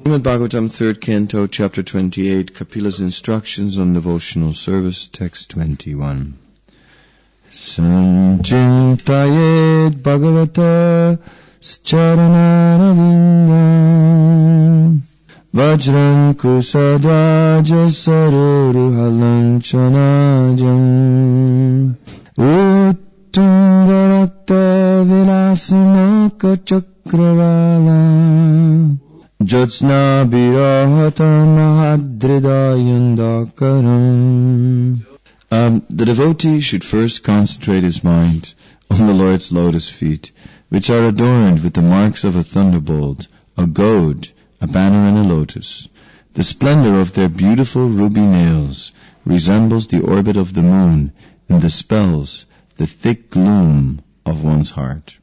Srimad Bhagavatam, 3rd Canto, Chapter 28, Kapila's Instructions on Devotional Service, Text 21. Sanchintayet Bhagavata Charanaravinda Vajran Kusadwaja Saruruhalanchanajam Uttungarakta Vilasamaka Chakravala Jyotsna Birahata Mahadridayandakaram. The devotee should first concentrate his mind on the Lord's lotus feet, which are adorned with the marks of a thunderbolt, a goad, a banner and a lotus. The splendor of their beautiful ruby nails resembles the orbit of the moon and dispels the thick gloom of one's heart.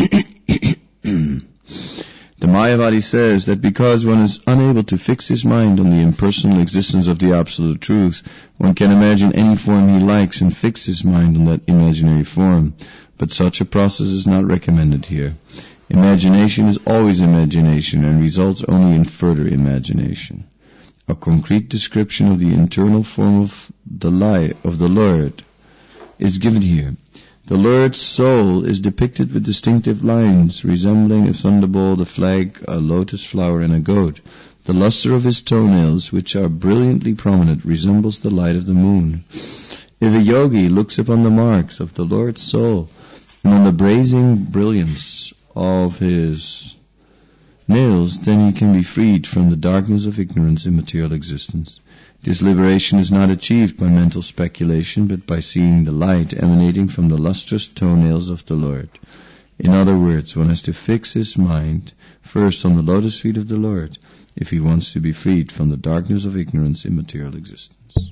The Mayavadi says that because one is unable to fix his mind on the impersonal existence of the Absolute Truth, one can imagine any form he likes and fix his mind on that imaginary form. But such a process is not recommended here. Imagination is always imagination and results only in further imagination. A concrete description of the internal form of the Lord is given here. The Lord's soul is depicted with distinctive lines resembling a thunderbolt, a flag, a lotus flower, and a goat. The luster of his toenails, which are brilliantly prominent, resembles the light of the moon. If a yogi looks upon the marks of the Lord's soul and on the blazing brilliance of his nails, then he can be freed from the darkness of ignorance in material existence. This liberation is not achieved by mental speculation, but by seeing the light emanating from the lustrous toenails of the Lord. In other words, one has to fix his mind first on the lotus feet of the Lord if he wants to be freed from the darkness of ignorance in material existence.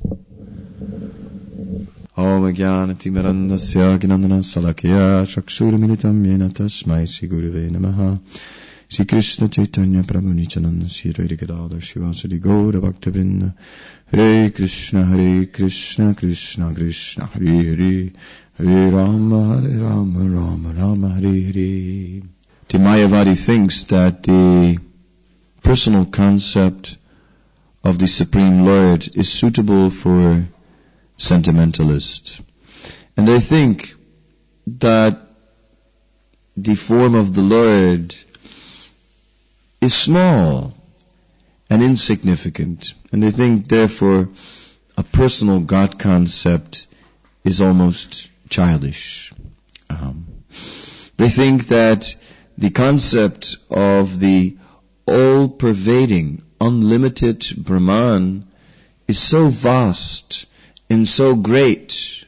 Om Jnanatimirandasya Gnanana Salakya Chakshurmilitam Yena Tasmai Shri Gurave Namaha. Shri Krishna Chaitanya Prabhu Nityananda Shri Radha Gadadhar Shivasadi Gaura Bhaktivinoda Hare Krishna Krishna Krishna Hare Hare Hare Rama Rama Rama Hare Hare. The Mayavadi thinks that the personal concept of the Supreme Lord is suitable for sentimentalists. And they think that the form of the Lord is small and insignificant, and they think therefore a personal God concept is almost childish. They think that the concept of the all-pervading, unlimited Brahman is so vast and so great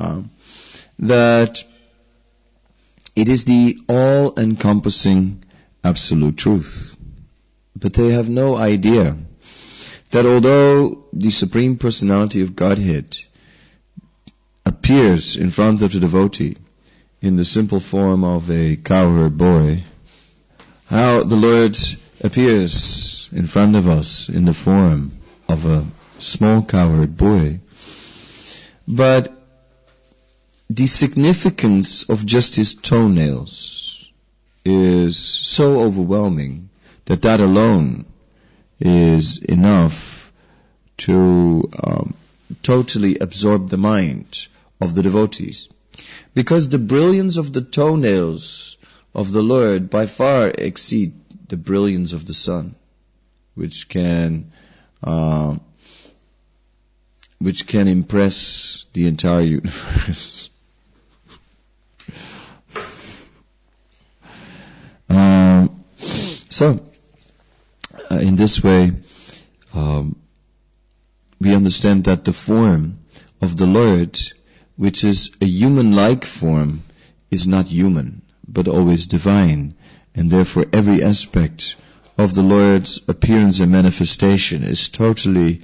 that it is the all-encompassing absolute truth. But they have no idea that although the Supreme Personality of Godhead appears in front of the devotee in the simple form of a cowherd boy, how the Lord appears in front of us in the form of a small cowherd boy. But the significance of just his toenails is so overwhelming that alone is enough to totally absorb the mind of the devotees. Because the brilliance of the toenails of the Lord by far exceed the brilliance of the sun, which can impress the entire universe. In this way, we understand that the form of the Lord, which is a human-like form, is not human, but always divine, and therefore every aspect of the Lord's appearance and manifestation is totally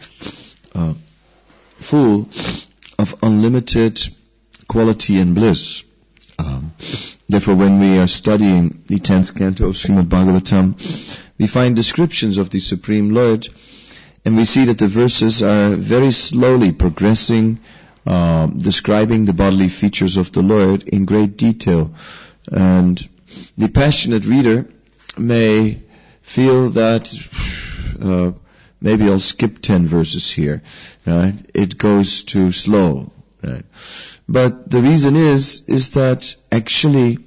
full of unlimited quality and bliss. Therefore, when we are studying the 10th canto of Srimad Bhagavatam, we find descriptions of the Supreme Lord, and we see that the verses are very slowly progressing, describing the bodily features of the Lord in great detail. And the passionate reader may feel that maybe I'll skip 10 verses here. Right? It goes too slow. Right? But the reason is that actually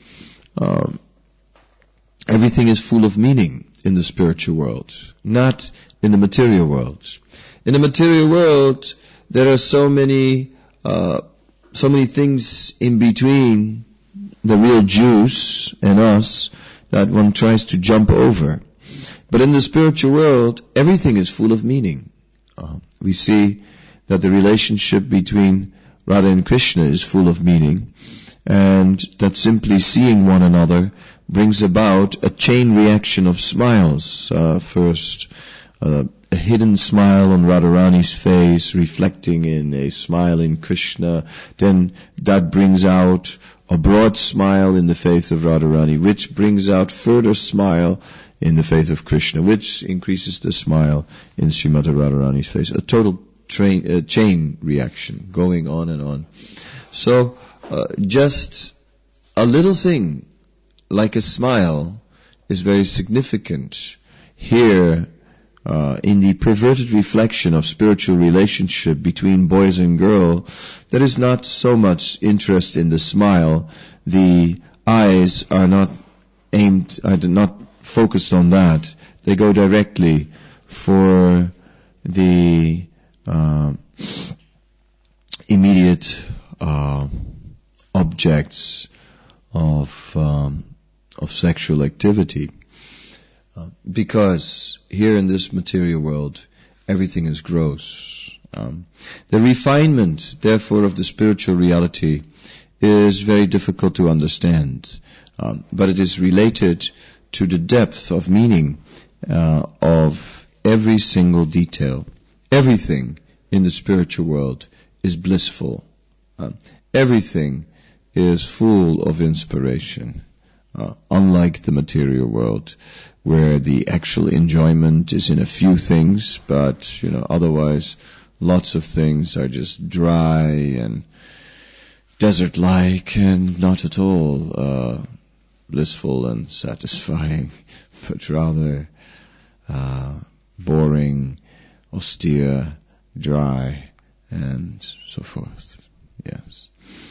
everything is full of meaning in the spiritual world, not in the material world. In the material world, there are so many things in between the real Jews and us that one tries to jump over. But in the spiritual world, everything is full of meaning. We see that the relationship between Radha and Krishna is full of meaning, and that simply seeing one another brings about a chain reaction of smiles. First, a hidden smile on Radharani's face, reflecting in a smile in Krishna. Then that brings out a broad smile in the face of Radharani, which brings out further smile in the face of Krishna, which increases the smile in Srimati Radharani's face. A total chain reaction going on and on. So, just a little thing like a smile is very significant here in the perverted reflection of spiritual relationship between boys and girls. There is not so much interest in the smile. The eyes are not focused on that. They go directly for the immediate objects of sexual activity, because here in this material world everything is gross. The refinement, therefore, of the spiritual reality is very difficult to understand, but it is related to the depth of meaning of every single detail. Everything in the spiritual world is blissful. Everything is full of inspiration, unlike the material world, where the actual enjoyment is in a few things, but otherwise lots of things are just dry and desert-like and not at all blissful and satisfying, but rather boring, austere, dry, and so forth. Yes.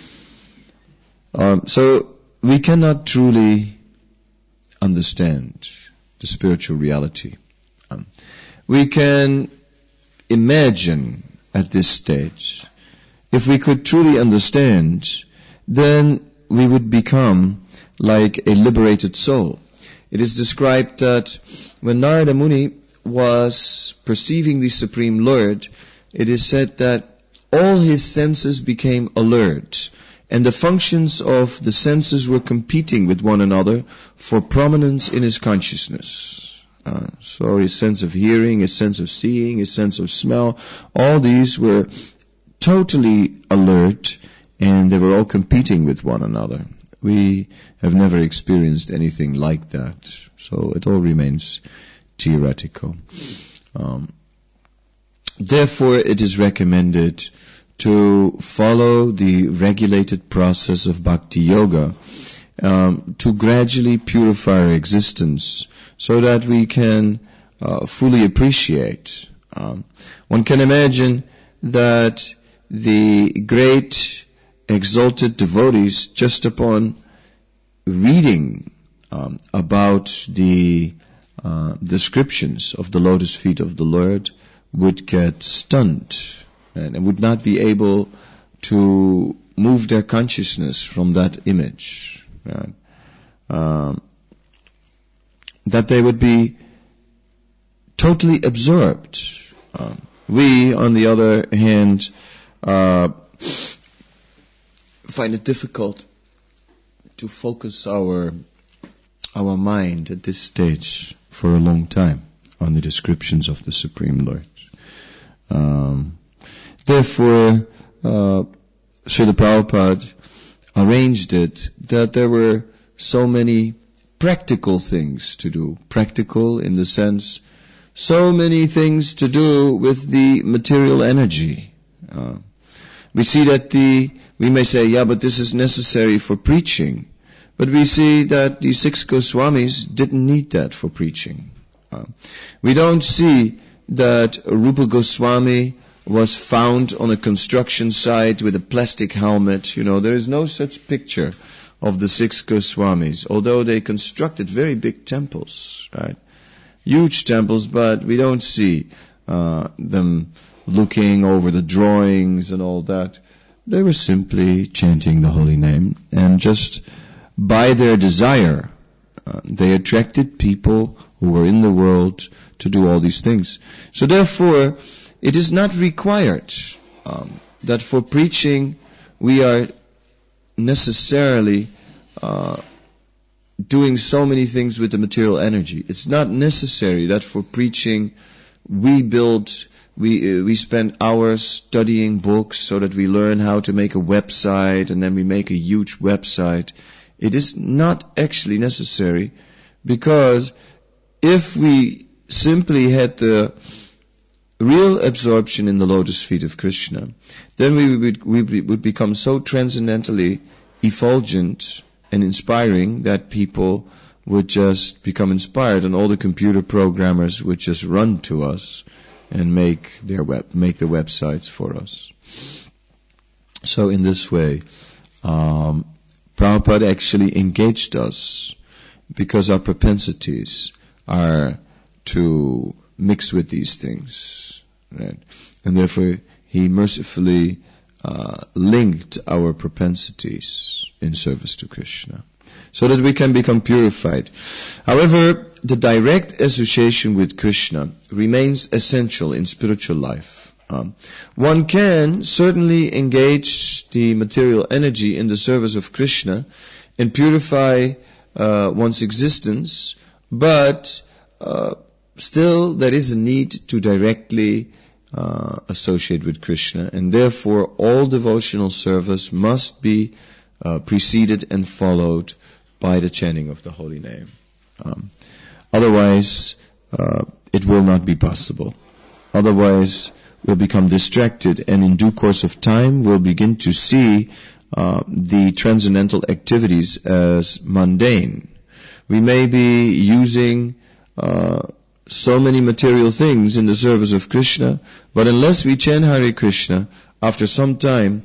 So we cannot truly understand the spiritual reality. We can imagine at this stage. If we could truly understand, then we would become like a liberated soul. It is described that when Narada Muni was perceiving the Supreme Lord, it is said that all his senses became alert, and the functions of the senses were competing with one another for prominence in his consciousness. So his sense of hearing, his sense of seeing, his sense of smell, all these were totally alert, and they were all competing with one another. We have never experienced anything like that, so it all remains theoretical. Therefore, it is recommended to follow the regulated process of bhakti yoga, to gradually purify our existence so that we can fully appreciate. One can imagine that the great exalted devotees, just upon reading about the descriptions of the lotus feet of the Lord, would get stunned and would not be able to move their consciousness from that image. Right? That they would be totally absorbed. We, on the other hand, find it difficult to focus our mind at this stage for a long time on the descriptions of the Supreme Lord. Therefore, Srila Prabhupada arranged it that there were so many practical things to do. Practical in the sense, so many things to do with the material energy. We see that we may say, yeah, but this is necessary for preaching. But we see that the 6 Goswamis didn't need that for preaching. We don't see that Rupa Goswami was found on a construction site with a plastic helmet. There is no such picture of the 6 Goswamis, although they constructed very big temples, right? Huge temples, but we don't see them looking over the drawings and all that. They were simply chanting the holy name, and just by their desire, they attracted people who were in the world to do all these things. So therefore, it is not required that for preaching we are necessarily doing so many things with the material energy. It's not necessary that for preaching we spend hours studying books so that we learn how to make a website and then we make a huge website. It is not actually necessary, because if we simply had the real absorption in the lotus feet of Krishna, then we would become so transcendentally effulgent and inspiring that people would just become inspired, and all the computer programmers would just run to us and make the websites for us. So in this way, Prabhupada actually engaged us because our propensities are to mix with these things, right? And therefore he mercifully linked our propensities in service to Krishna, so that we can become purified. However, the direct association with Krishna remains essential in spiritual life. One can certainly engage the material energy in the service of Krishna and purify one's existence, but still there is a need to directly associate with Krishna, and therefore all devotional service must be preceded and followed by the chanting of the holy name. Otherwise, it will not be possible. Otherwise, we'll become distracted, and in due course of time, we'll begin to see the transcendental activities as mundane. We may be using so many material things in the service of Krishna, but unless we chant Hare Krishna, after some time,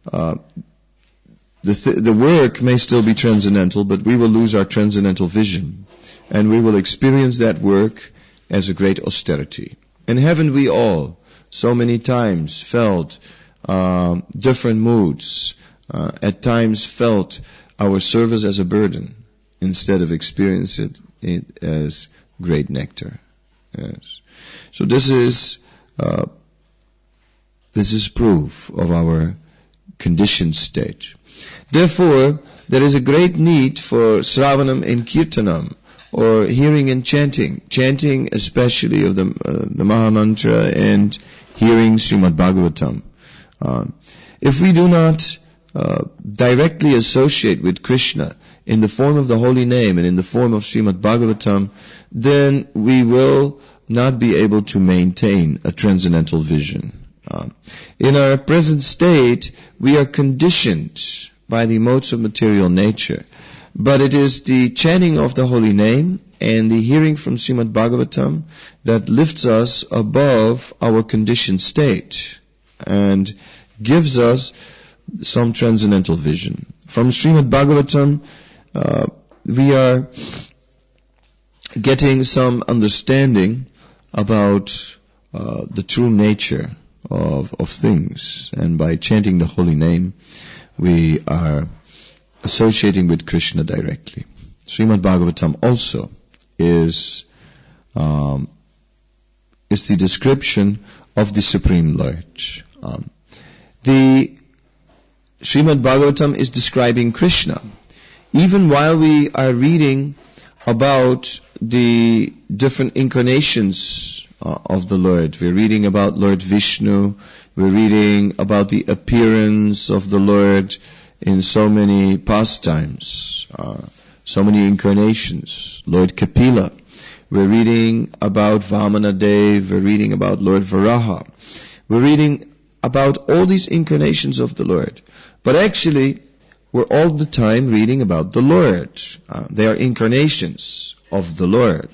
the work may still be transcendental, but we will lose our transcendental vision, and we will experience that work as a great austerity. And haven't we all so many times felt different moods, at times felt our service as a burden, instead of experiencing it as great nectar? Yes. So this is proof of our conditioned state. Therefore, there is a great need for Sravanam and Kirtanam, or hearing and chanting especially of the Mahamantra, and hearing Srimad Bhagavatam. If we do not directly associate with Krishna in the form of the holy name and in the form of Srimad Bhagavatam, then we will not be able to maintain a transcendental vision. In our present state, we are conditioned by the modes of material nature, but it is the chanting of the holy name and the hearing from Srimad Bhagavatam that lifts us above our conditioned state and gives us some transcendental vision. From Srimad Bhagavatam, we are getting some understanding about the true nature of things, and by chanting the holy name, we are associating with Krishna directly. Srimad Bhagavatam also is the description of the Supreme Lord. The Srimad Bhagavatam is describing Krishna. Even while we are reading about the different incarnations of the Lord, we're reading about Lord Vishnu, we're reading about the appearance of the Lord in so many pastimes, so many incarnations. Lord Kapila, we're reading about Vamanadev, we're reading about Lord Varaha, we're reading about all these incarnations of the Lord. But actually, we're all the time reading about the Lord. They are incarnations of the Lord.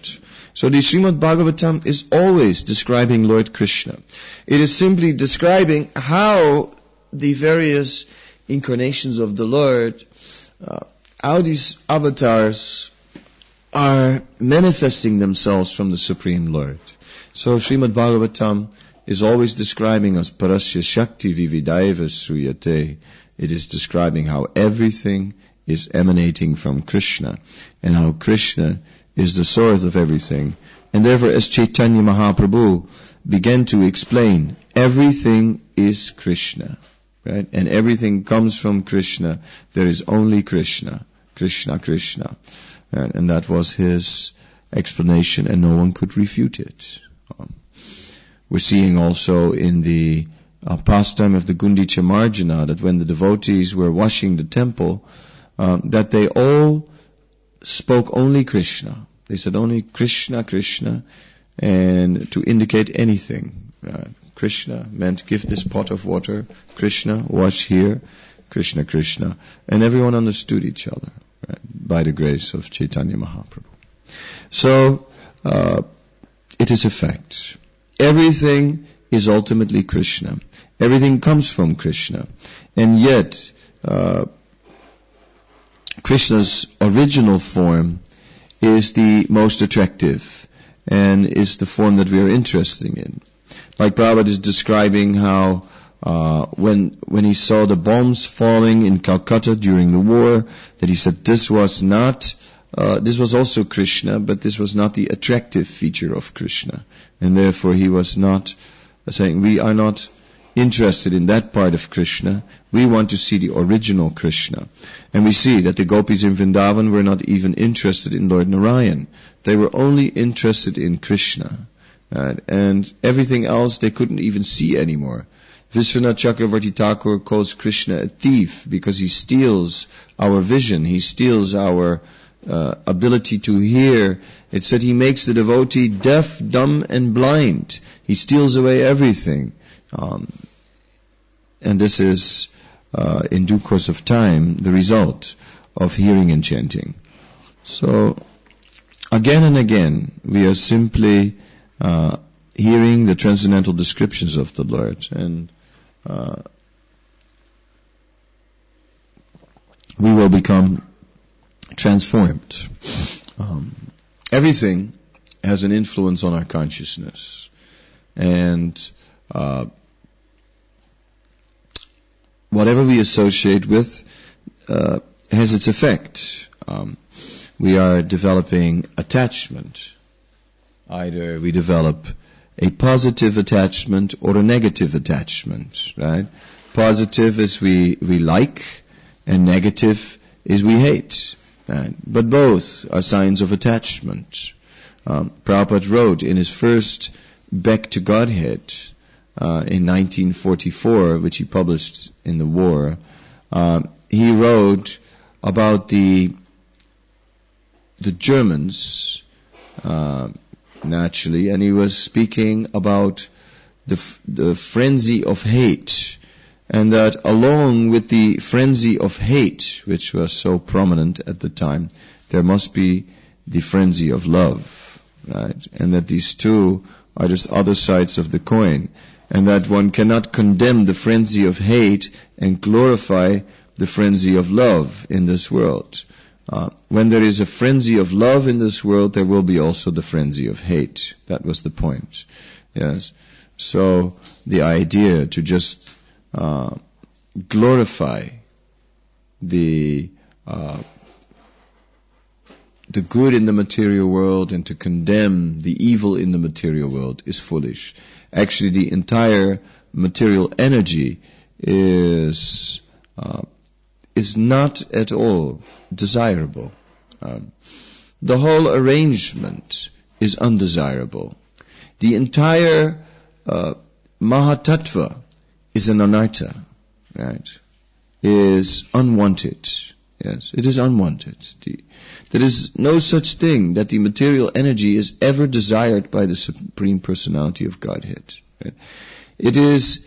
So the Srimad Bhagavatam is always describing Lord Krishna. It is simply describing how the various incarnations of the Lord, how these avatars are manifesting themselves from the Supreme Lord. So Srimad Bhagavatam is always describing as Parasya Shakti Vividaiva Suyate. It is describing how everything is emanating from Krishna, and how Krishna is the source of everything. And therefore, as Chaitanya Mahaprabhu began to explain, everything is Krishna, right? And everything comes from Krishna. There is only Krishna, Krishna, Krishna. Right? And that was his explanation, and no one could refute it. We're seeing also in the pastime of the Gundicha Marjana that when the devotees were washing the temple, that they all spoke only Krishna. They said only Krishna, Krishna, and to indicate anything. Krishna meant give this pot of water, Krishna, wash here, Krishna, Krishna. And everyone understood each other, right, by the grace of Chaitanya Mahaprabhu. So, it is a fact. Everything is ultimately Krishna. Everything comes from Krishna. And yet, Krishna's original form is the most attractive and is the form that we are interested in. Like Prabhupada is describing how when he saw the bombs falling in Calcutta during the war, that he said this was also Krishna, but this was not the attractive feature of Krishna. And therefore he was not saying, we are not interested in that part of Krishna. We want to see the original Krishna. And we see that the gopis in Vrindavan were not even interested in Lord Narayan. They were only interested in Krishna. And everything else they couldn't even see anymore. Vishwanath Chakravarti Thakur calls Krishna a thief because he steals our vision. He steals our ability to hear. It said he makes the devotee deaf, dumb, and blind. He steals away everything. And this is, in due course of time, the result of hearing and chanting. So, again and again, we are simply hearing the transcendental descriptions of the Lord, and we will become transformed. Everything has an influence on our consciousness, and whatever we associate with has its effect. We are developing attachment. Either we develop a positive attachment or a negative attachment, right? Positive is we like, and negative is we hate. Right? But both are signs of attachment. Prabhupada wrote in his first Back to Godhead in 1944, which he published in the war, he wrote about the Germans, naturally, and he was speaking about the frenzy of hate, and that along with the frenzy of hate, which was so prominent at the time, there must be the frenzy of love, right? And that these two are just other sides of the coin, and that one cannot condemn the frenzy of hate and glorify the frenzy of love in this world. When there is a frenzy of love in this world, there will be also the frenzy of hate. That was the point. Yes. So the idea to just glorify the good in the material world and to condemn the evil in the material world is foolish. Actually, the entire material energy is not at all desirable. The whole arrangement is undesirable. The entire Mahatattva is an anartha, right? Is unwanted. Yes, it is unwanted. There is no such thing that the material energy is ever desired by the Supreme Personality of Godhead. Right? It is,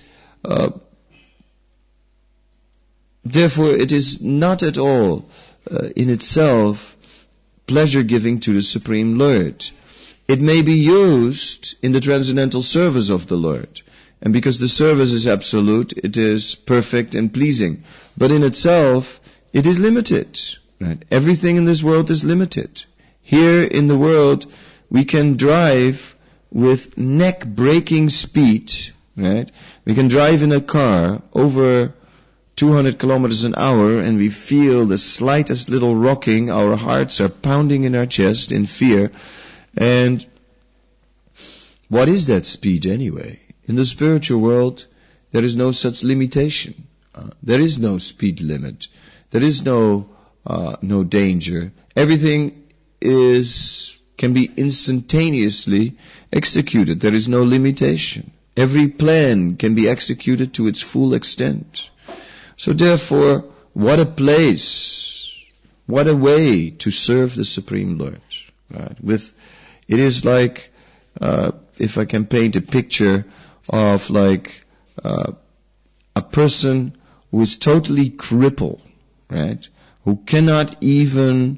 therefore, it is not at all in itself pleasure-giving to the Supreme Lord. it may be used in the transcendental service of the Lord. And because the service is absolute, it is perfect and pleasing. But in itself, it is limited. Right? Everything in this world is limited. Here in the world, we can drive with neck-breaking speed. Right? We can drive in a car over 200 kilometers an hour, and we feel the slightest little rocking. Our hearts are pounding in our chest in fear. And what is that speed anyway? In the spiritual world, there is no such limitation. There is no speed limit. There is no danger. Everything can be instantaneously executed. There is no limitation. Every plan can be executed to its full extent. So therefore, what a place, what a way to serve the Supreme Lord. Right? It is like, if I can paint a picture of like a person who is totally crippled, right? Who cannot even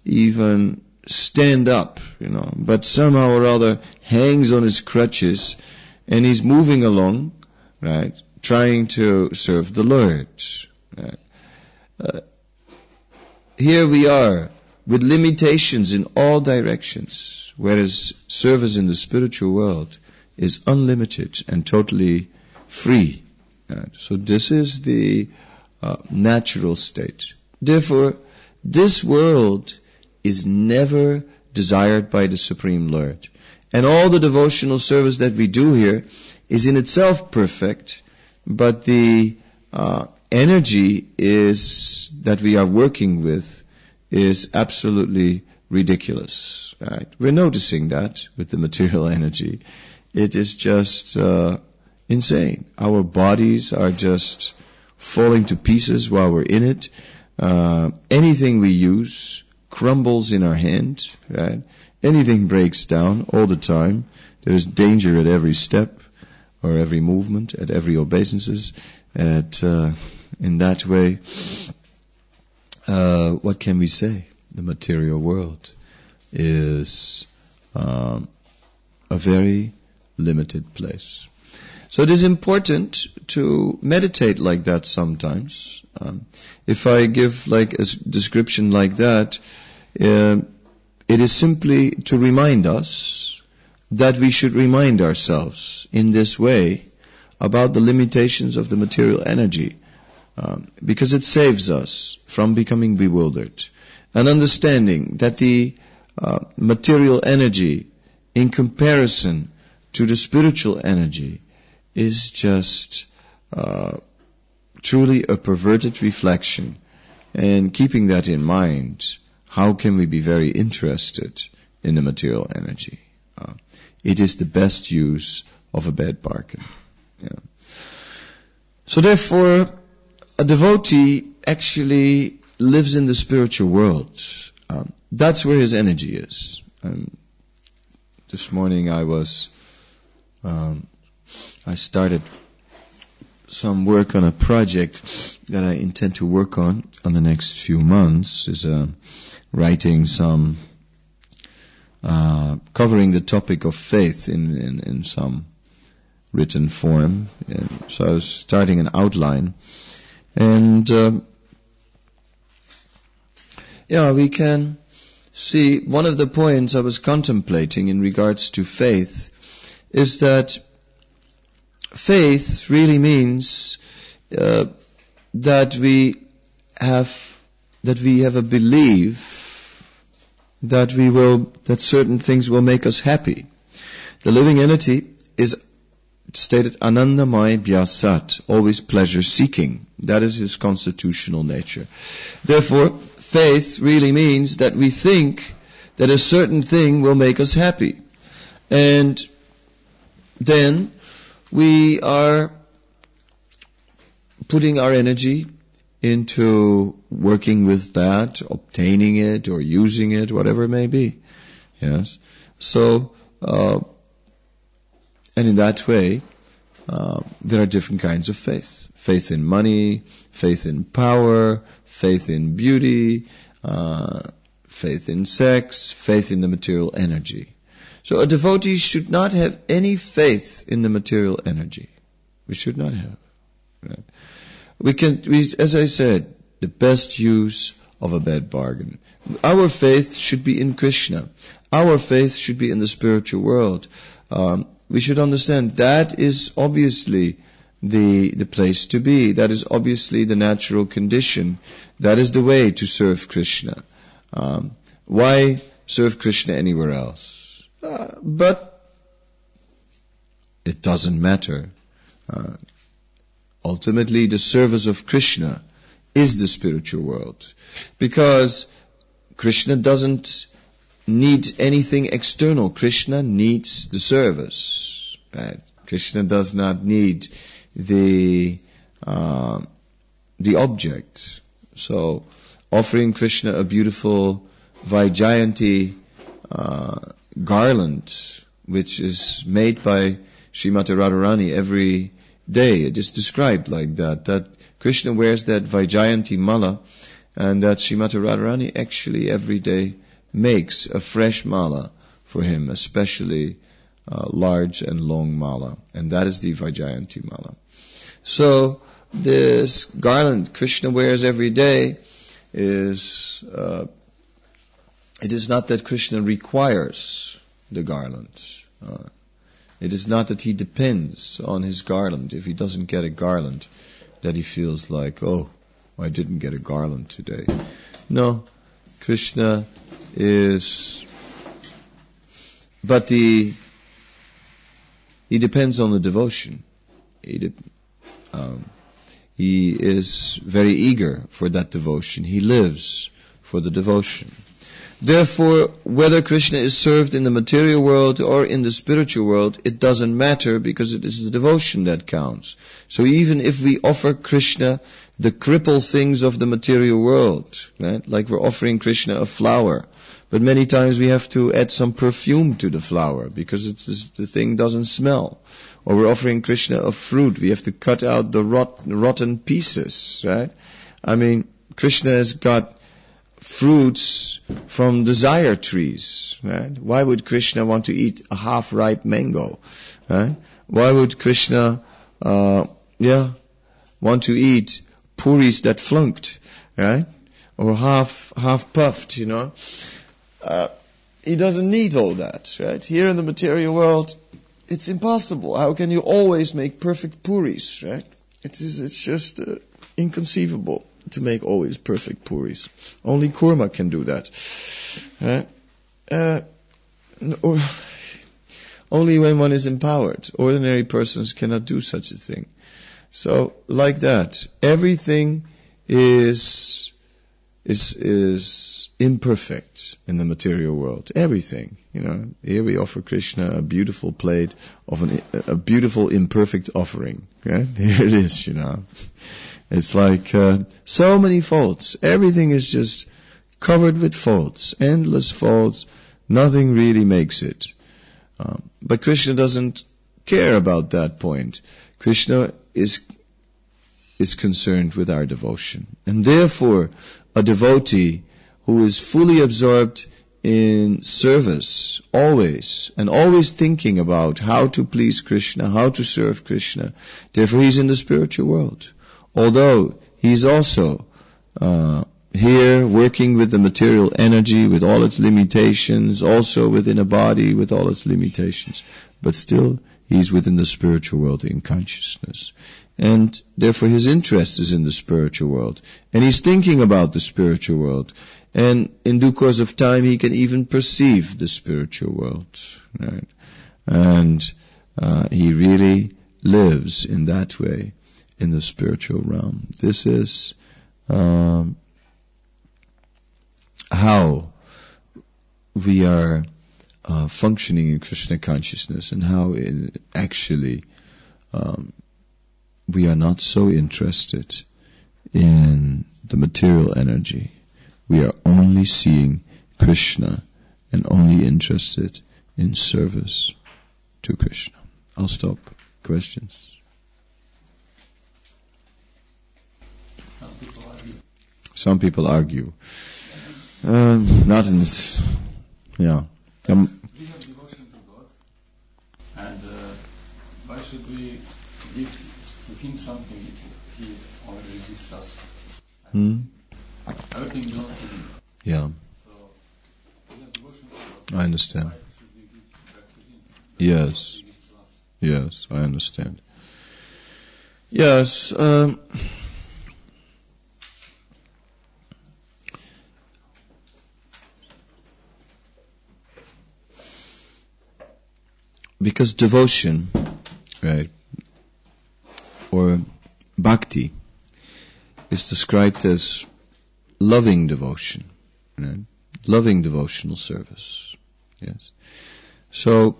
stand up, but somehow or other hangs on his crutches, and he's moving along, right? Trying to serve the Lord. Right? Here we are with limitations in all directions, whereas service in the spiritual world is unlimited and totally free. Right? So this is the natural state. Therefore, this world is never desired by the Supreme Lord. And all the devotional service that we do here is in itself perfect, but the energy that we are working with is absolutely ridiculous. Right? We're noticing that with the material energy. It is just insane. Our bodies are just falling to pieces while we're in it. Anything we use crumbles in our hand. Right? Anything breaks down all the time. There's danger at every step or every movement, at every obeisances. In that way, what can we say? The material world is a very limited place. So it is important to meditate like that sometimes. If I give like a description like that, it is simply to remind us that we should remind ourselves in this way about the limitations of the material energy, because it saves us from becoming bewildered. And understanding that the material energy in comparison to the spiritual energy is just truly a perverted reflection. And keeping that in mind, how can we be very interested in the material energy? It is the best use of a bad bargain. Yeah. So therefore, a devotee actually lives in the spiritual world. That's where his energy is. This morning I started some work on a project that I intend to work on the next few months, is writing some, covering the topic of faith in some written form. And so I was starting an outline. And, we can see one of the points I was contemplating in regards to faith is that faith really means that we have a belief that certain things will make us happy. The living entity is stated Anandamaya Vyasat, always pleasure seeking. That is his constitutional nature. Therefore, faith really means that we think that a certain thing will make us happy. And then we are putting our energy into working with that, obtaining it or using it, whatever it may be. Yes. So, and in that way, there are different kinds of faith. Faith in money, faith in power, faith in beauty, faith in sex, faith in the material energy. So a devotee should not have any faith in the material energy. We should not have. Right? As I said, the best use of a bad bargain. Our faith should be in Krishna. Our faith should be in the spiritual world. We should understand that is obviously the place to be. That is obviously the natural condition. That is the way to serve Krishna. Why serve Krishna anywhere else? But it doesn't matter. Ultimately, the service of Krishna is the spiritual world. Because Krishna doesn't need anything external. Krishna needs the service. Right? Krishna does not need the object. So, offering Krishna a beautiful Vaijayanti garland, which is made by Srimati Radharani every day. It is described like that Krishna wears that Vaijayanti mala, and that Srimati Radharani actually every day makes a fresh mala for him, especially large and long mala, and that is the Vaijayanti mala. So this garland Krishna wears every day is it is not that Krishna requires the garland. It is not that he depends on his garland. If he doesn't get a garland, that he feels like, oh, I didn't get a garland today. No, Krishna is, but he depends on the devotion. He is very eager for that devotion. He lives for the devotion. Therefore, whether Krishna is served in the material world or in the spiritual world, it doesn't matter, because it is the devotion that counts. So even if we offer Krishna the crippled things of the material world, right? Like we're offering Krishna a flower, but many times we have to add some perfume to the flower because the thing doesn't smell. Or we're offering Krishna a fruit, we have to cut out the rotten pieces, right? I mean, Krishna has got fruits from desire trees, right? Why would Krishna want to eat a half-ripe mango, right? Why would Krishna, want to eat puris that flunked, right? Or half puffed, He doesn't need all that, right? Here in the material world, it's impossible. How can you always make perfect puris, right? It's just inconceivable to make always perfect puris. Only Kurma can do that. Only when one is empowered. Ordinary persons cannot do such a thing. So, like that, everything is imperfect in the material world. Everything, Here we offer Krishna a beautiful plate of a beautiful imperfect offering. Right? Here it is, It's like so many faults. Everything is just covered with faults, endless faults. Nothing really makes it. But Krishna doesn't care about that point. Krishna is concerned with our devotion. And therefore, a devotee who is fully absorbed in service, always thinking about how to please Krishna, how to serve Krishna, therefore he's in the spiritual world. Although he's also here working with the material energy, with all its limitations, also within a body with all its limitations, but still he's within the spiritual world in consciousness. And therefore his interest is in the spiritual world. And he's thinking about the spiritual world. And in due course of time he can even perceive the spiritual world. Right? And he really lives in that way in the spiritual realm. This is how we are functioning in Krishna consciousness, and how actually we are not so interested in the material energy. We are only seeing Krishna and only interested in service to Krishna. I'll stop. Questions? Some people argue. Not in this. Yeah. We have devotion to Why should we give to him something if he already gives us? Everything belongs to him. Yeah. So, devotion to God, I understand. why should we give back to him? Yes. He gives to us. Yes, I understand. Yes. Because devotion, right, or bhakti, is described as loving devotion, right? Loving devotional service. Yes. So,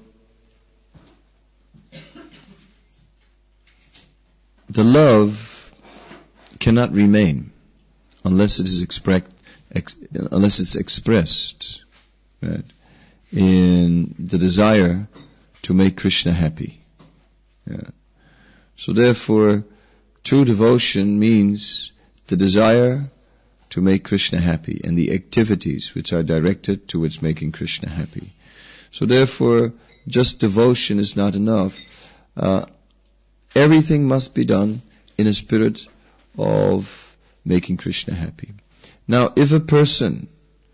the love cannot remain unless it is unless it's expressed, right, in the desire to make Krishna happy. Yeah. So therefore, true devotion means the desire to make Krishna happy and the activities which are directed towards making Krishna happy. So therefore, just devotion is not enough. Everything must be done in a spirit of making Krishna happy. Now, if a person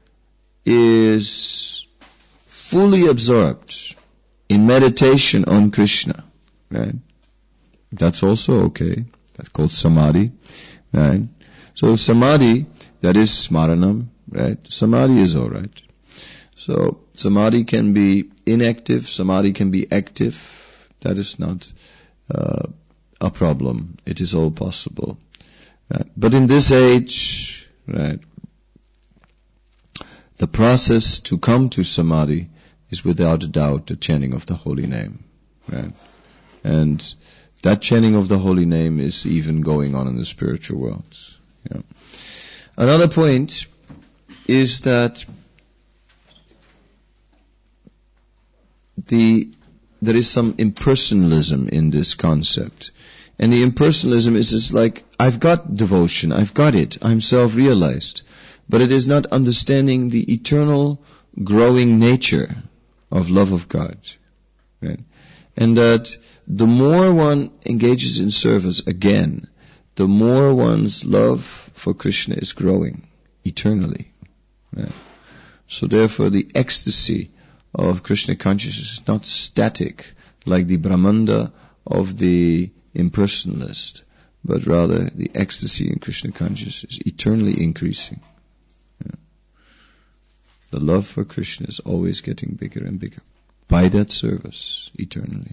is fully absorbed in meditation on Krishna, right, that's also okay. That's called samadhi, right? So samadhi, that is smaranam, right? Samadhi is alright. So samadhi can be inactive, samadhi can be active. That is not a problem. It is all possible. Right? But in this age, right, the process to come to samadhi is without a doubt the chanting of the holy name, right? And that chanting of the holy name is even going on in the spiritual world. Yeah. Another point is that there is some impersonalism in this concept. And the impersonalism is just like, I've got devotion, I've got it, I'm self-realized. But it is not understanding the eternal growing nature of love of God. Right? And that the more one engages in service again, the more one's love for Krishna is growing eternally. Right? So therefore the ecstasy of Krishna consciousness is not static like the Brahmanda of the impersonalist, but rather the ecstasy in Krishna consciousness is eternally increasing. Yeah. The love for Krishna is always getting bigger and bigger by that service eternally.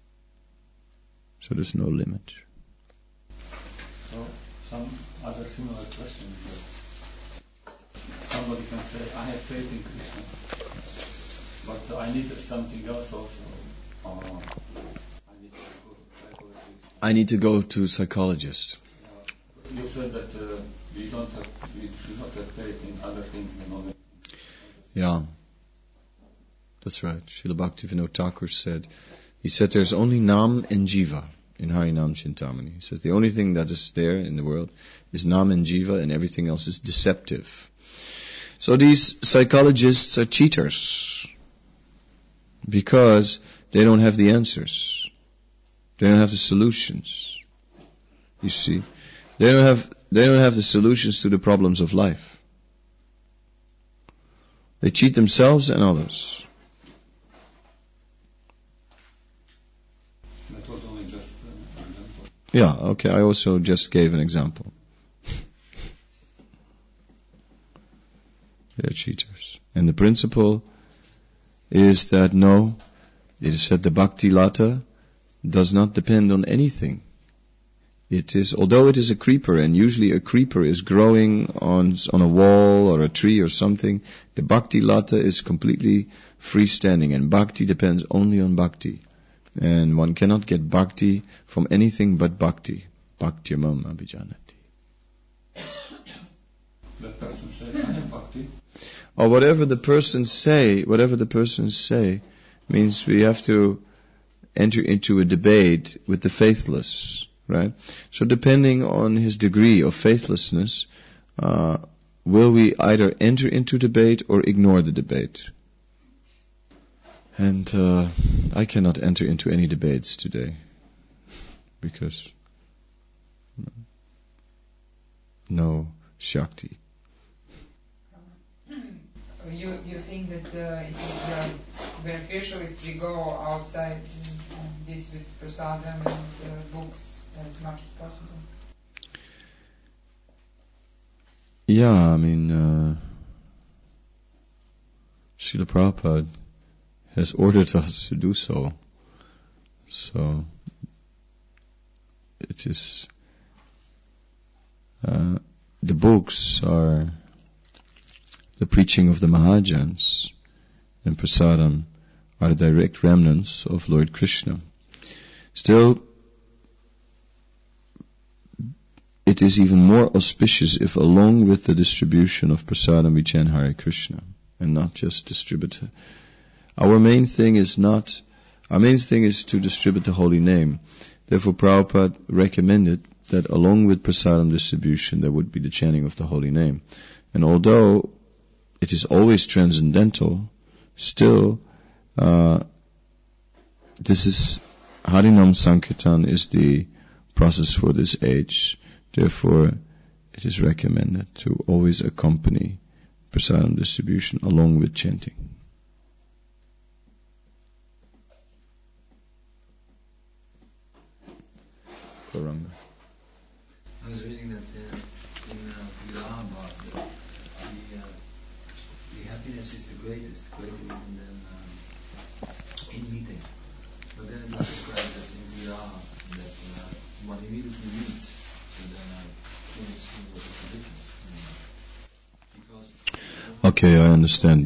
So there's no limit. So some other similar questions. Somebody can say, I have faith in Krishna, but I need something else also. I need to go to psychologist. You said that we should not have faith in other things than only. Yeah, that's right. Srila Bhaktivinoda Thakur said, he said there's only Nam and Jiva in Harinam Chintamani. He says the only thing that is there in the world is Nam and Jiva, and everything else is deceptive. So these psychologists are cheaters because they don't have the answers. They don't have the solutions. You see, they don't have the solutions to the problems of life. They cheat themselves and others. That was only just an example. Yeah, okay, I also just gave an example. They're cheaters. And the principle is that no, it is said the Bhakti Lata does not depend on anything. It is, although it is a creeper, and usually a creeper is growing on a wall or a tree or something, the Bhakti Lata is completely freestanding, and Bhakti depends only on Bhakti. And one cannot get Bhakti from anything but Bhakti. Bhaktyamam abhijanati. That person says, I have Bhakti. Or whatever the persons say, means we have to enter into a debate with the faithless, right? So depending on his degree of faithlessness, will we either enter into debate or ignore the debate? And I cannot enter into any debates today. because no Shakti. You think that it is beneficial if we go outside this with prasadam and books as much as possible? Yeah, I mean, Srila Prabhupada has ordered us to do so. So, it is, the books are the preaching of the Mahajans, and prasadam are the direct remnants of Lord Krishna. Still, it is even more auspicious if along with the distribution of prasadam we chant Hare Krishna, and not just distribute it. Our main thing is to distribute the holy name. Therefore Prabhupada recommended that along with prasadam distribution there would be the chanting of the holy name. And although it is always transcendental, still this is Harinam Sankirtan is the process for this age. Therefore it is recommended to always accompany prasadam distribution along with chanting. Gauranga. I was reading that in Viraha Bhava, the happiness is the greatest, greater even than in meeting. But then it is described that in Viraha, that one immediately meets, so then things what is the difference? Because okay, I understand.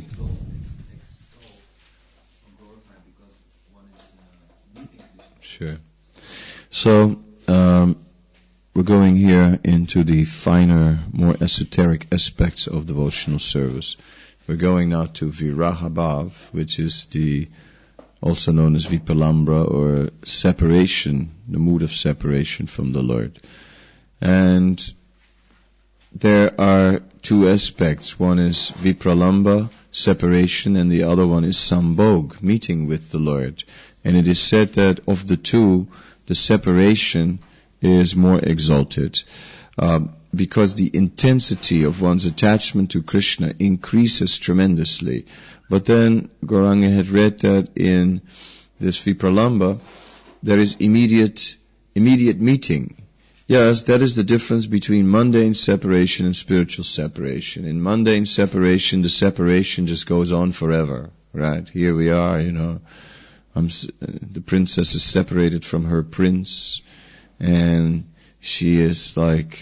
Sure. So, we're going here into the finer, more esoteric aspects of devotional service. We're going now to Viraha Bhav, which is also known as Vipalambra, or separation, the mood of separation from the Lord. And there are two aspects. One is Vipralamba, separation, and the other one is Sambhog, meeting with the Lord. And it is said that of the two, the separation is more exalted, because the intensity of one's attachment to Krishna increases tremendously. But then Gauranga had read that in this Vipralamba, there is immediate meeting. Yes, that is the difference between mundane separation and spiritual separation. In mundane separation, the separation just goes on forever, right? Here we are, the princess is separated from her prince, and she is like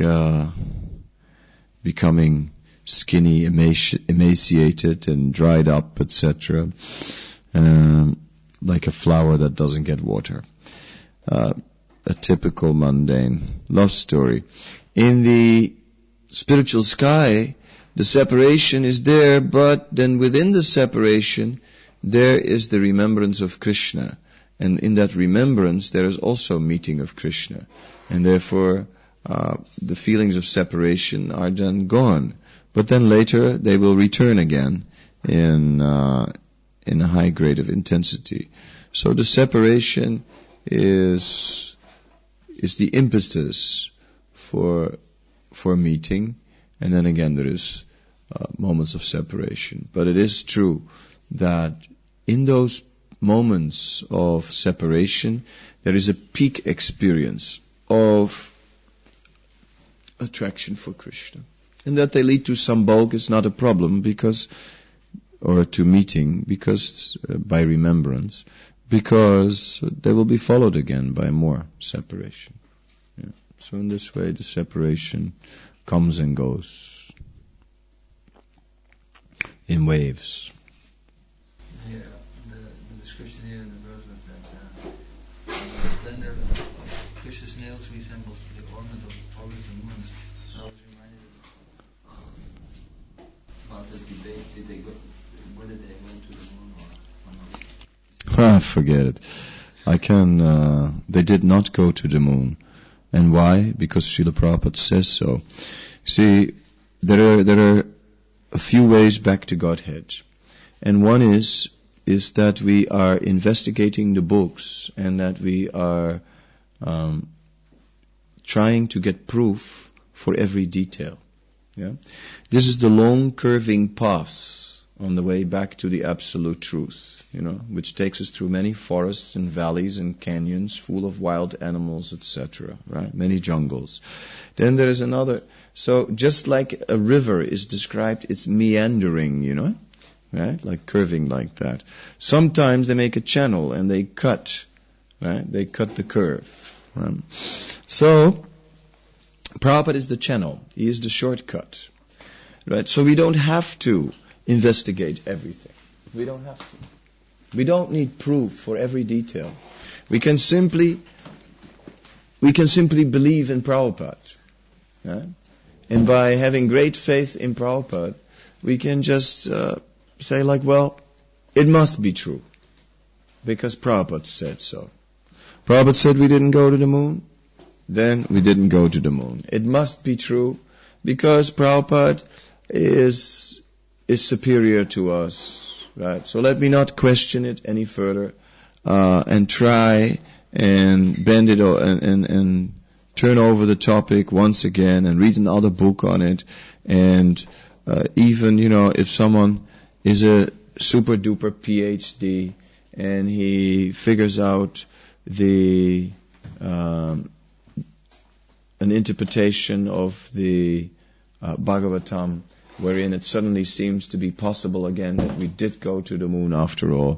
becoming skinny, emaciated and dried up, etc., like a flower that doesn't get water. A typical mundane love story. In the spiritual sky, the separation is there, but then within the separation, there is the remembrance of Krishna. And in that remembrance, there is also meeting of Krishna. And therefore, the feelings of separation are then gone. But then later, they will return again in a high grade of intensity. So the separation is the impetus for meeting. And then again, there is moments of separation. But it is true that in those moments of separation, there is a peak experience of attraction for Krishna. And that they lead to Sambhog is not a problem, or to meeting, because by remembrance, because they will be followed again by more separation. Yeah. So in this way, the separation comes and goes in waves. Yeah, the description here in the verse was that the splendor of Krishna's nails resembles the ornament of August and moons. So I was reminded about the debate, whether they went to the moon or not. Forget it. They did not go to the moon. And why? Because Srila Prabhupada says so. See, there are a few ways back to Godhead. And one is that we are investigating the books, and that we are trying to get proof for every detail. Yeah? This is the long curving paths on the way back to the absolute truth, which takes us through many forests and valleys and canyons full of wild animals, etc., right? Many jungles. Then there is another. So just like a river is described, it's meandering, right? Like curving like that. Sometimes they make a channel and they cut, right? They cut the curve, right? So, Prabhupada is the channel. He is the shortcut, right? So we don't have to investigate everything. We don't have to. We don't need proof for every detail. We can simply believe in Prabhupada. Right? And by having great faith in Prabhupada, we can just say it must be true. Because Prabhupada said so. Prabhupada said we didn't go to the moon, then we didn't go to the moon. It must be true because Prabhupada is superior to us. Right, so let me not question it any further, and try and bend it and turn over the topic once again and read another book on it. And even if someone is a super duper PhD and he figures out an interpretation of the Bhagavatam, wherein it suddenly seems to be possible again that we did go to the moon after all.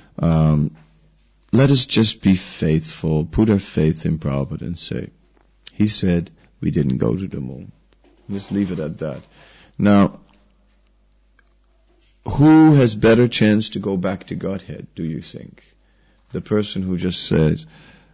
Let us just be faithful, put our faith in Prabhupada and say, he said we didn't go to the moon. Just leave it at that. Now, who has better chance to go back to Godhead, do you think? The person who just says,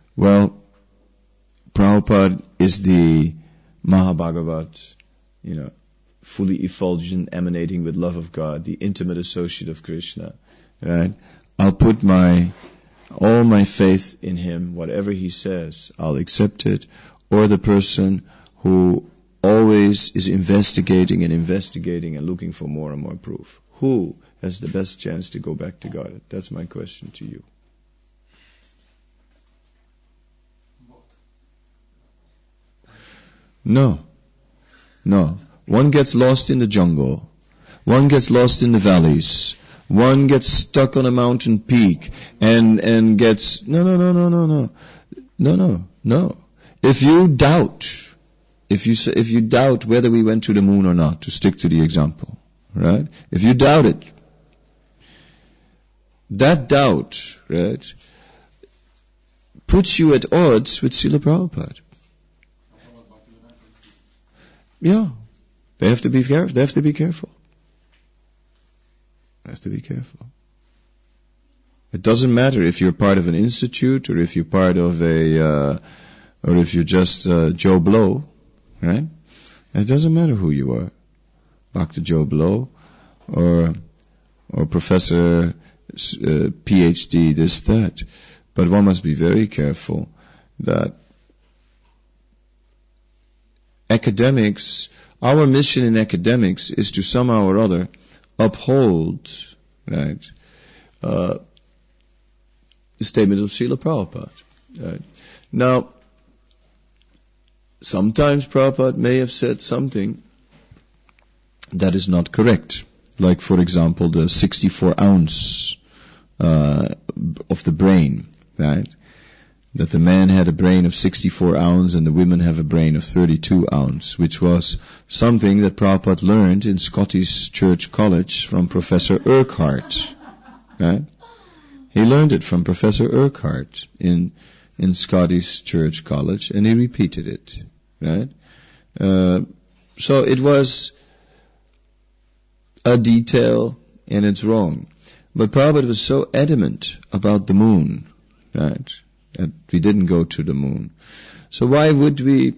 Prabhupada is the Mahabhagavat, fully effulgent, emanating with love of God, the intimate associate of Krishna, right? I'll put all my faith in him. Whatever he says, I'll accept it. Or the person who always is investigating and looking for more and more proof. Who has the best chance to go back to God? That's my question to you. No. One gets lost in the jungle. One gets lost in the valleys. One gets stuck on a mountain peak and gets... No. If you doubt whether we went to the moon or not, to stick to the example, right? If you doubt it, that doubt, right, puts you at odds with Srila Prabhupada. Yeah. They have to be careful. They have to be careful. It doesn't matter if you're part of an institute or if you're part of or if you're just Joe Blow, right? It doesn't matter who you are. Dr. Joe Blow or Professor PhD, this, that. But one must be very careful that academics, our mission in academics is to somehow or other uphold, right, the statements of Srila Prabhupada. Right? Now, sometimes Prabhupada may have said something that is not correct. Like, for example, the 64 ounce of the brain, right? That the man had a brain of 64 ounce and the women have a brain of 32 ounce, which was something that Prabhupada learned in Scottish Church College from Professor Urquhart, right? He learned it from Professor Urquhart in Scottish Church College, and he repeated it, right? So it was a detail, and it's wrong. But Prabhupada was so adamant about the moon, right? That we didn't go to the moon. So why would we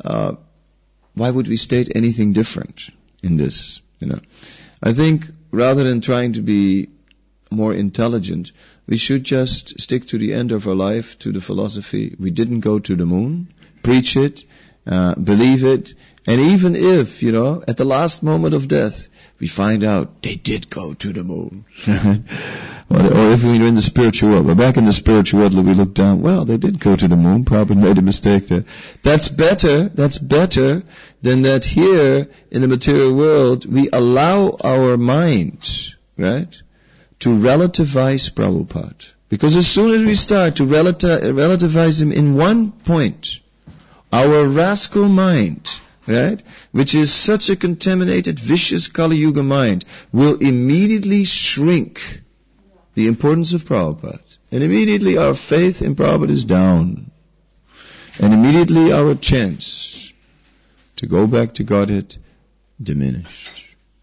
state anything different in this? I think rather than trying to be more intelligent, we should just stick to the end of our life, to the philosophy. We didn't go to the moon. Preach it, believe it, and even if, at the last moment of death, we find out they did go to the moon. Or if we're in the spiritual world. Well, back in the spiritual world, we look down, well, they did go to the moon, Prabhupada made a mistake there. That's better than that here in the material world, we allow our mind, right, to relativize Prabhupada. Because as soon as we start to relativize him in one point, our rascal mind, right, which is such a contaminated, vicious Kali Yuga mind, will immediately shrink the importance of Prabhupada. And immediately our faith in Prabhupada is down. And immediately our chance to go back to Godhead diminished.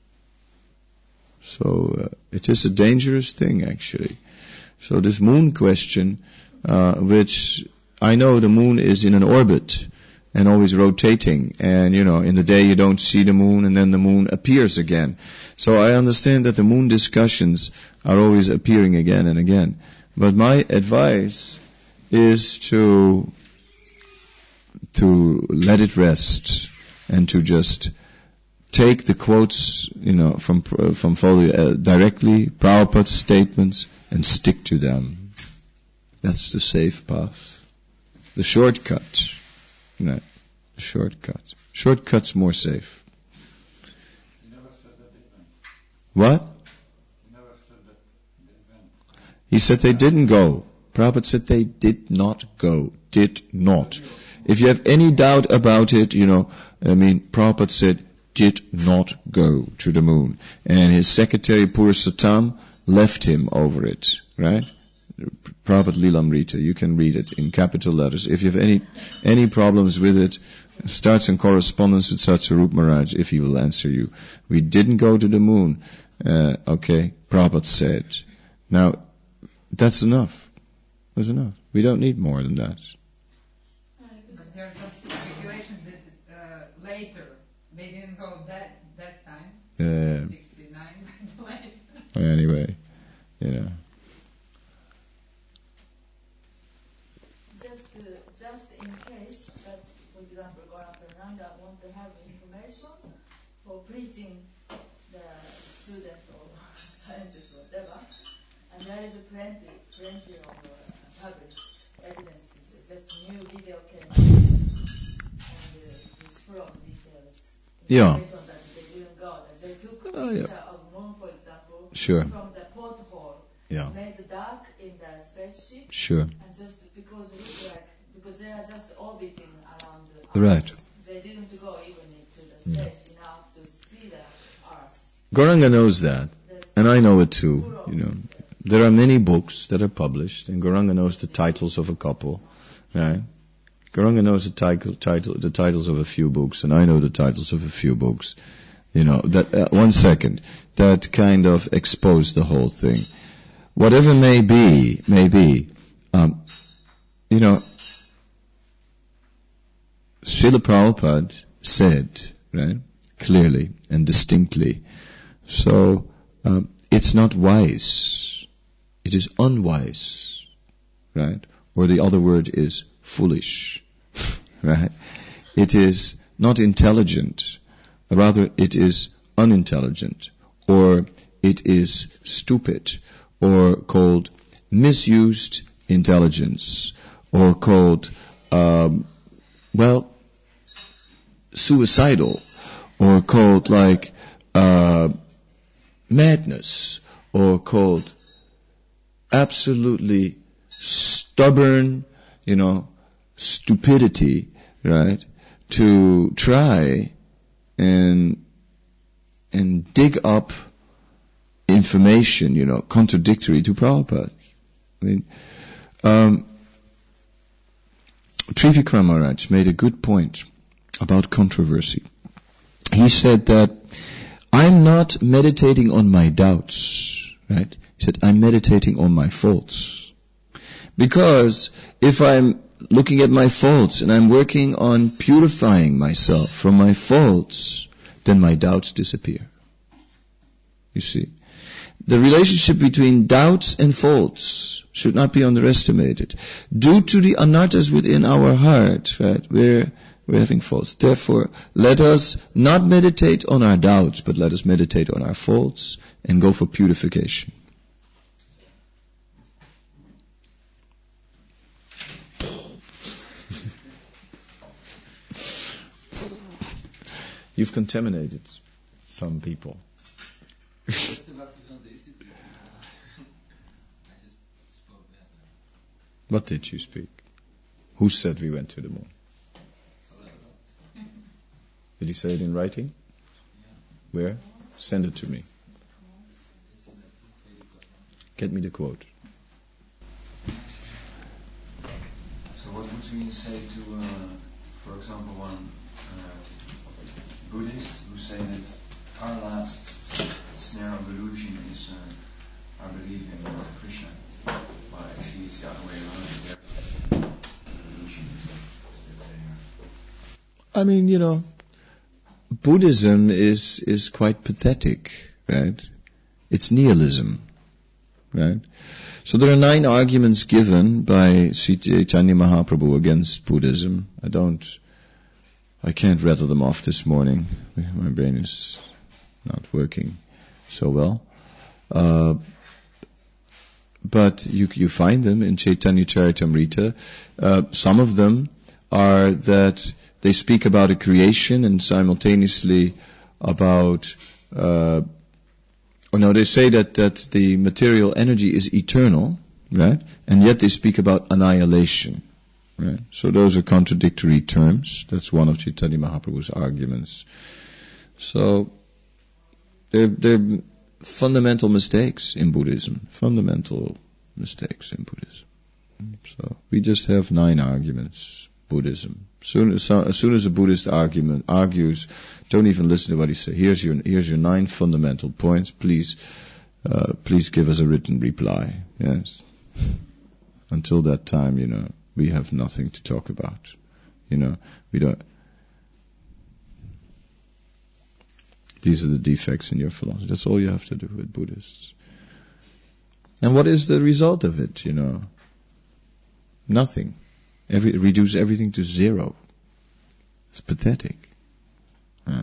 So it is a dangerous thing, actually. So this moon question, which I know the moon is in an orbit and always rotating, and in the day you don't see the moon, and then the moon appears again. So I understand that the moon discussions are always appearing again and again. But my advice is to let it rest and to just take the quotes, from Folio directly, Prabhupada's statements, and stick to them. That's the safe path. The shortcut. No, the shortcut. Shortcut's more safe. You never said that they went. What? You never said that they went. He said they didn't go. Prabhupada said they did not go. Did not. If you have any doubt about it, Prabhupada said did not go to the moon. And his secretary Purusottam left him over it, right? Prabhupada Lilamrita, you can read it in capital letters. If you have any problems with it, start some correspondence with Satsarup Maharaj, if he will answer you. We didn't go to the moon, okay, Prabhupada said. Now, that's enough. That's enough. We don't need more than that. But there are some speculations that later, they didn't go that time, 69, Anyway, Just in case that, for example, Gaura Fernanda want to have information for preaching the student or scientist or whatever, and there is plenty of published evidences. Just new video came out, and this is full of details. Yeah. Information that they didn't go. They took a picture of moon, for example, sure, from the porthole. Yeah. Made dark in the spaceship. Sure. And just because they are just orbiting around the Earth. Right. They didn't go even into the space enough to see the Earth. Gauranga knows that, and I know it too. There are many books that are published, and Gauranga knows the titles of a couple, right? Gauranga knows the titles of a few books, and I know the titles of a few books. That 1 second, that kind of exposed the whole thing. Whatever may be, Srila Prabhupada said, right, clearly and distinctly, so it's not wise, it is unwise, right? Or the other word is foolish, right? It is not intelligent, rather it is unintelligent, or it is stupid, or called misused intelligence, or called, suicidal, or called madness, or called absolutely stubborn, stupidity, right? To try and dig up information, contradictory to Prabhupada. Trivikram Maharaj made a good point about controversy. He said that I'm not meditating on my doubts, right? He said I'm meditating on my faults. Because if I'm looking at my faults and I'm working on purifying myself from my faults, then my doubts disappear. You see? The relationship between doubts and faults should not be underestimated. Due to the anarthas within our heart, right, we're having faults. Therefore, let us not meditate on our doubts, but let us meditate on our faults and go for purification. You've contaminated some people. What did you speak? Who said we went to the moon? Did he say it in writing? Where? Send it to me. Get me the quote. So what would we say to, for example, one Buddhist who say that our last snare of illusion is our belief in Krishna? Well, actually it's the other way around. Illusion is still there. I mean, Buddhism is quite pathetic, right? It's nihilism, right? So there are 9 arguments given by Sri Chaitanya Mahaprabhu against Buddhism. I can't rattle them off this morning. My brain is not working so well. But you find them in Chaitanya Charitamrita. Some of them are that they speak about a creation and simultaneously about, they say that the material energy is eternal, right? And yet they speak about annihilation, right? So those are contradictory terms. That's one of Chaitanya Mahaprabhu's arguments. So they're fundamental mistakes in Buddhism. Fundamental mistakes in Buddhism. So we just have 9 arguments. Buddhism. As soon as a Buddhist argues, don't even listen to what he says. Here's your 9 fundamental points. Please give us a written reply. Yes. Until that time, we have nothing to talk about. We don't. These are the defects in your philosophy. That's all you have to do with Buddhists. And what is the result of it? Nothing. Reduce everything to 0. It's pathetic. Yeah.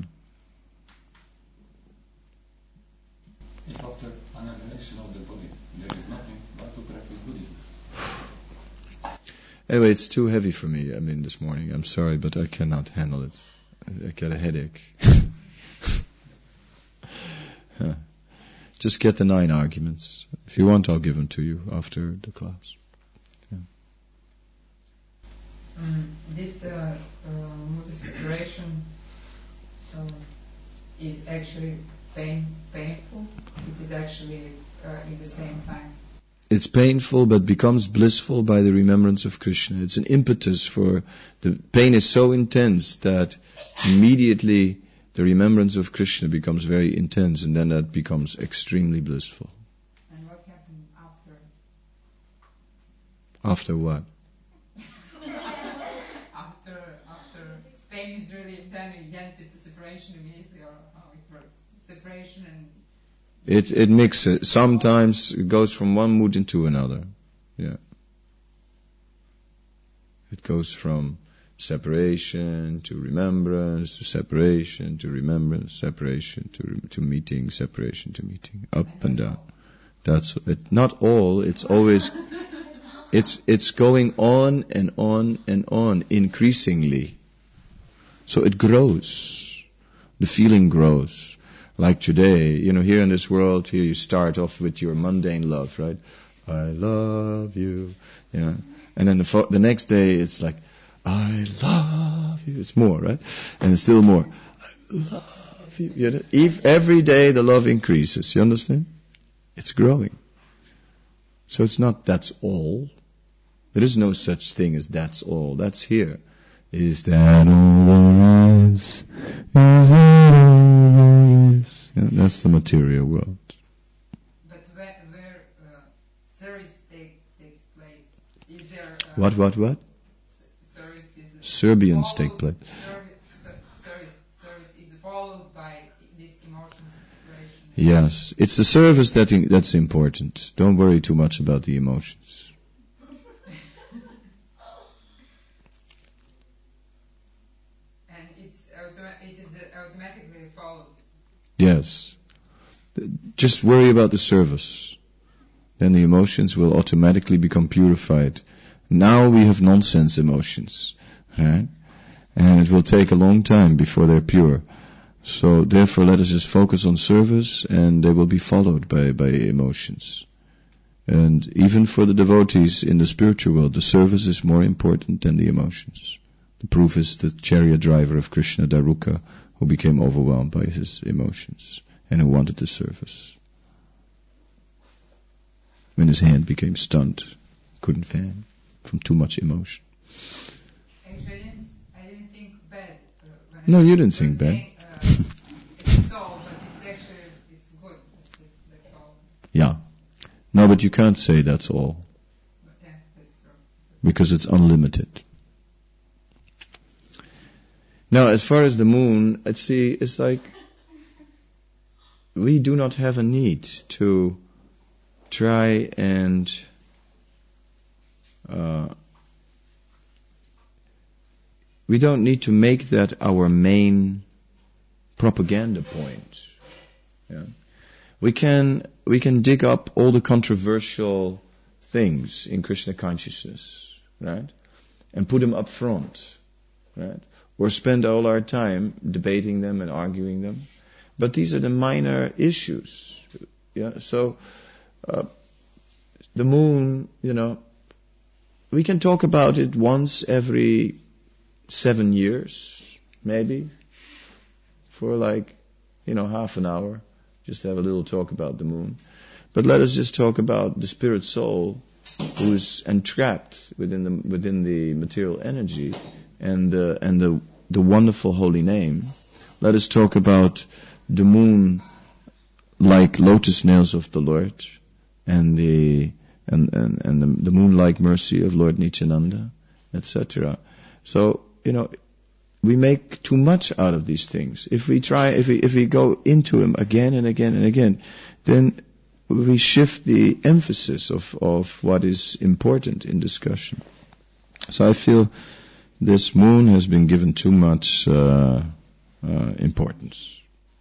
If after annihilation of the body there is nothing, but to practice Buddhism. Anyway, it's too heavy for me. This morning. I'm sorry, but I cannot handle it. I get a headache. Just get the 9 arguments. If you want, I'll give them to you after the class. This mood separation is actually painful. It is actually in the same time. It's painful, but becomes blissful by the remembrance of Krishna. It's an impetus for the pain is so intense that immediately the remembrance of Krishna becomes very intense, and then that becomes extremely blissful. And what happened after? After what? Pain is really then separation immediately, or how it works? Separation and... It mixes. Sometimes it goes from one mood into another. Yeah. It goes from separation to remembrance, to separation to remembrance, separation to meeting, separation to meeting, up and down. That's it. Not all. It's always. It's going on and on and on, increasingly. So it grows. The feeling grows. Like today, here in this world, here you start off with your mundane love, right? I love you, And then the next day it's like, I love you. It's more, right? And it's still more. I love you. Every day the love increases. You understand? It's growing. So it's not that's all. There is no such thing as that's all. That's here. Is that all there is? Is that all there is? Yeah, that's the material world. But where service takes place, is there... What? Service is... Serbians take place. Service is followed by this emotional separation. Yes, it's the service that's important. Don't worry too much about the emotions. It is automatically followed. Yes. Just worry about the service. Then the emotions will automatically become purified. Now we have nonsense emotions, right? And it will take a long time before they're pure. So therefore let us just focus on service, and they will be followed by emotions. And even for the devotees in the spiritual world, the service is more important than the emotions. The proof is the chariot driver of Krishna, Daruka, who became overwhelmed by his emotions and who wanted the service. When his hand became stunned, couldn't fan from too much emotion. Actually, I didn't think bad. No, you didn't think bad. It's all, but it's good. That's all. Yeah. No, but you can't say that's all. Yeah, that's true. Because it's unlimited. Now, as far as the moon, it's like we do not have a need to try and we don't need to make that our main propaganda point. Yeah. We can dig up all the controversial things in Krishna consciousness, right? And put them up front, right? Or spend all our time debating them and arguing them. But these are the minor issues. Yeah. So, the moon, we can talk about it once every 7 years, maybe, for half an hour. Just have a little talk about the moon. But let us just talk about the spirit soul who is entrapped within the material energy and the wonderful holy name. Let us talk about the moon like lotus nails of the Lord and the moon-like mercy of Lord Nityananda, etc. So, we make too much out of these things. If we go into them again and again and again, then we shift the emphasis of what is important in discussion. So I feel this moon has been given too much importance.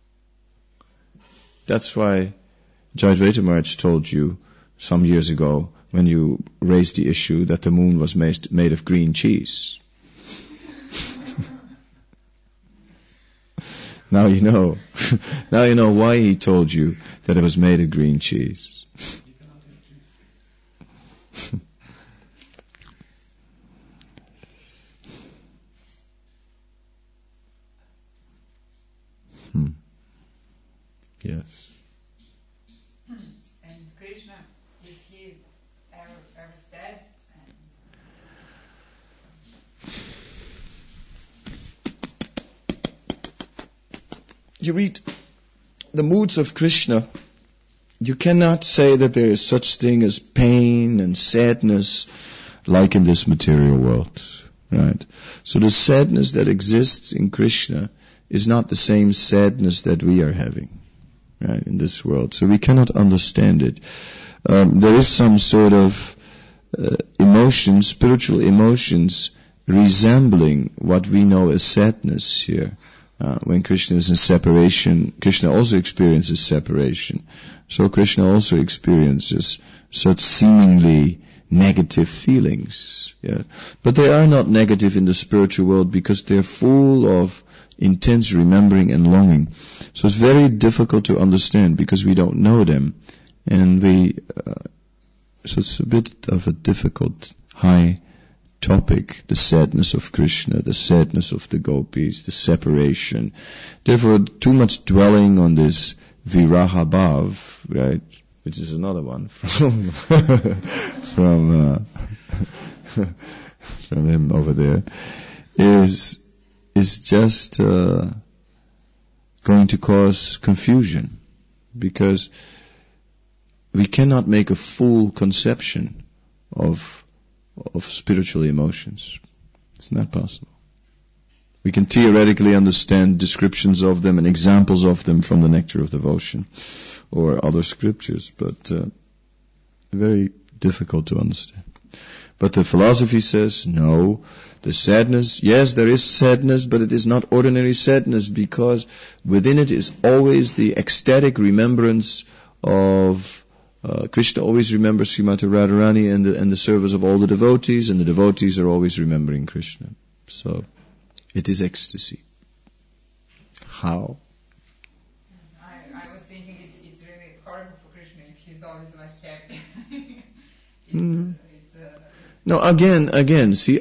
That's why Jayadvaita Maharaj told you some years ago when you raised the issue that the moon was made of green cheese. Now you know. Now you know why he told you that it was made of green cheese. Yes. And Krishna, is he ever sad? You read the moods of Krishna, you cannot say that there is such thing as pain and sadness like in this material world, right? So the sadness that exists in Krishna is not the same sadness that we are having, right, in this world. So we cannot understand it. There is some sort of emotions, spiritual emotions, resembling what we know as sadness here. When Krishna is in separation, Krishna also experiences separation. So Krishna also experiences such seemingly negative feelings. Yeah. But they are not negative in the spiritual world because they're full of intense remembering and longing. So it's very difficult to understand because we don't know them. And so it's a bit of a difficult, high topic, the sadness of Krishna, the sadness of the gopis, the separation. Therefore, too much dwelling on this viraha bhav, right, which is another one from him over there, is just going to cause confusion, because we cannot make a full conception of spiritual emotions. It's not possible. We can theoretically understand descriptions of them and examples of them from the Nectar of Devotion or other scriptures, but very difficult to understand. But the philosophy says, no, the sadness, yes, there is sadness, but it is not ordinary sadness, because within it is always the ecstatic remembrance of Krishna. Always remembers Srimati Radharani and the service of all the devotees, and the devotees are always remembering Krishna. So, it is ecstasy. How? No, again, see,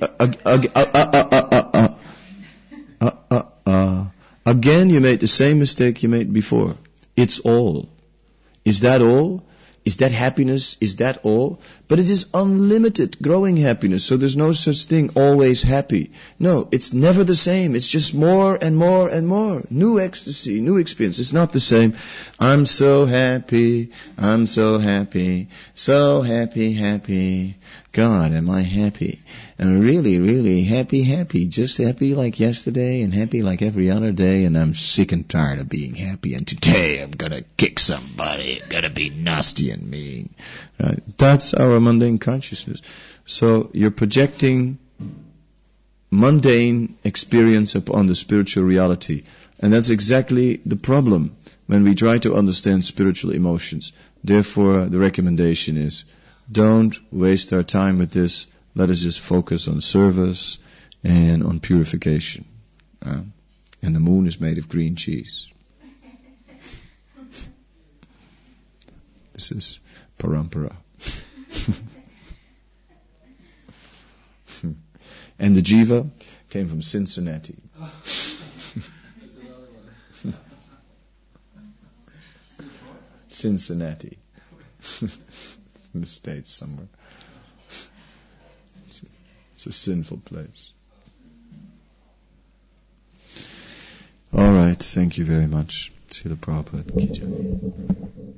again you made the same mistake you made before. It's all. Is that all? Is that happiness? Is that all? But it is unlimited growing happiness, so there's no such thing always happy. No, it's never the same. It's just more and more and more. New ecstasy, new experience. It's not the same. I'm so happy, so happy, happy. God, am I happy? And really, really happy. Just happy like yesterday and happy like every other day. And I'm sick and tired of being happy. And today I'm gonna kick somebody. I'm gonna be nasty and mean. Right? That's our mundane consciousness. So you're projecting mundane experience upon the spiritual reality. And that's exactly the problem when we try to understand spiritual emotions. Therefore, the recommendation is, don't waste our time with this. Let us just focus on service and on purification. And the moon is made of green cheese. This is parampara. And the jiva came from Cincinnati. Cincinnati. In the States somewhere. It's a sinful place. All right, thank you very much. Srila Prabhupada.